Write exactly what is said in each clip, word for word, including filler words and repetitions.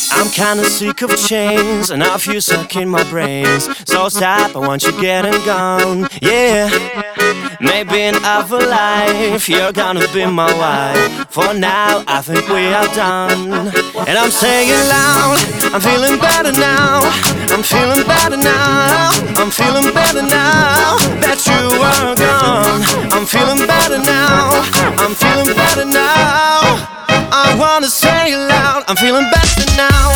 I'm kinda sick of chains and of you sucking my brains. So stop, I want you getting gone, yeah. Maybe in other life you're gonna be my wife. For now, I think we are done. And I'm saying loud, I'm feeling better now. I'm feeling better now. I'm feeling better now that you are gone. I'm feeling better now. I'm feeling better now. I wanna say it loud, I'm feeling better now.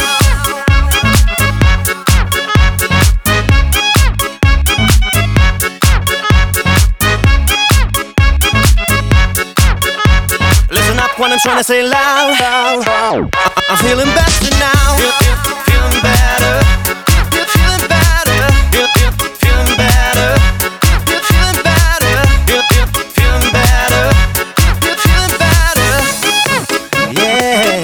Listen up when I'm trying to say loud. I'm feeling better now. Feeling better. Feeling better. Feeling better. Feeling better. Feeling better. Feeling better. Yeah.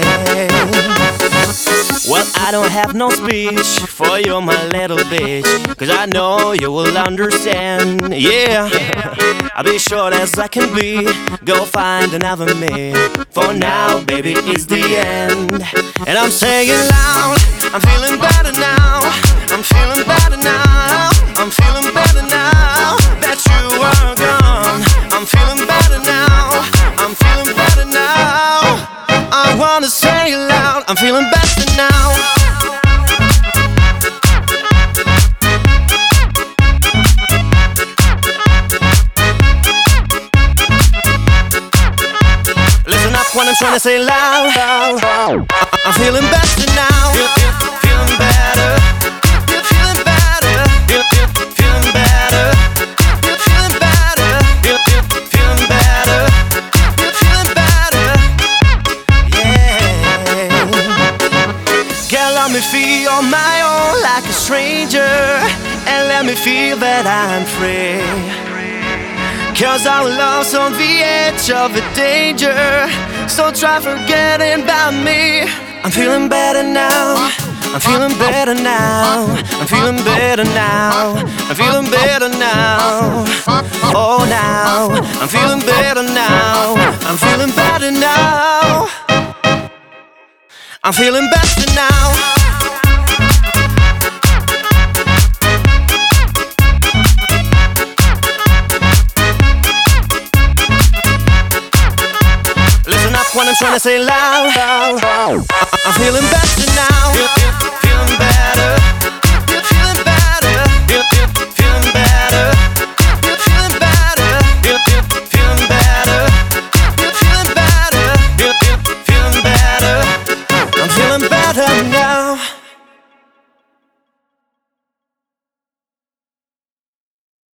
Well, I don't have no speech for you, my little bitch, 'cause I know you will understand. Yeah, I'll be short as I can be. Go find another me. For now, baby, it's the end. And I'm saying loud, I'm feeling better now. I'm feeling better now. I'm feeling better now that you are gone. I'm feeling better now. I'm feeling better now. I wanna say it loud, I'm feeling better now. Listen up when I'm trying to say loud. I'm feeling better now. Feeling better. Feeling better. Feeling better. Feeling better. Feeling better. Feeling better. Yeah. Girl, let me feel on my own like a stranger, and let me feel that I'm free. 'Cause our love's on the edge of a danger, so try forgetting about me. I'm feeling better now. I'm feeling better now. I'm feeling better now. I'm feeling better now. Oh, now I'm feeling better now. I'm feeling better now. I'm feeling better now. When I'm trying to say loud, I'm feeling better now. Feeling better.